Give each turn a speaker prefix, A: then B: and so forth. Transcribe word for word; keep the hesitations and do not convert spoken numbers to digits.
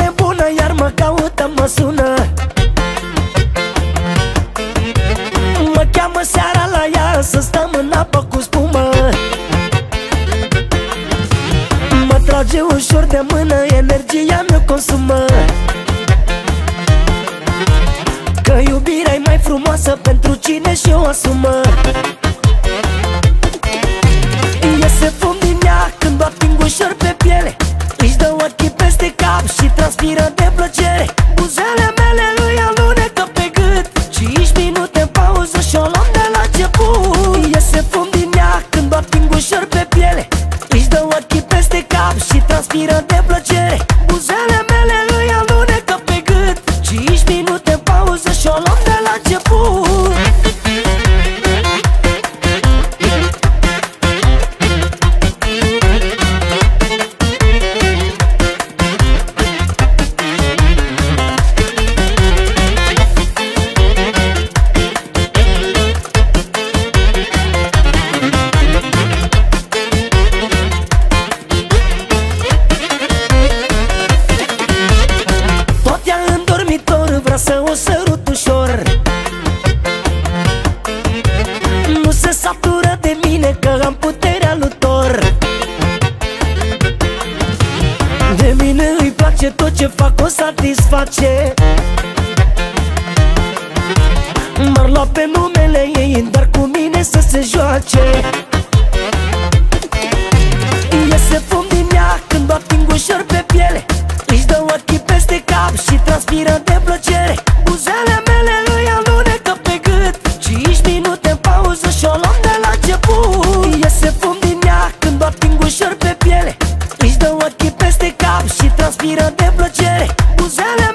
A: nebună, iar mă caută, mă sună. Mă cheamă seara la ea să stăm în apă cu spumă. Mă trage ușor de mână, energia mi-o consumă. Că iubirea e mai frumoasă pentru cine și-o asumă. Iese fum din ea când o ating ușor pe piele. Își dă ochii peste cap și transpiră de plăcere. Buzele mele lui alunecă pe gât, cinci minute în pauză și-o luăm de la început. Iese fum din ea când o ating ușor pe piele. Își dă ochii peste cap și transpiră de plăcere. Buzele mele lui alunecă pe gât, cinci minute în pauză și-o luăm de la început. Vrea să o sărut ușor. Nu se satură de mine că am puterea lui Thor. De mine îi place tot ce fac, o satisface. M-ar lua pe numele ei, dar cu mine să se joace. Iese fum din ea când o ating ușor pe piele. Își dă ochii peste cap și transpiră de plăcere. Buzele mele lui alunecă pe gât, cinci minute în pauză și-o luăm de la început. Iese fum din ea când o ating ușor pe piele. Își dă ochii peste cap și transpiră de plăcere. Buzele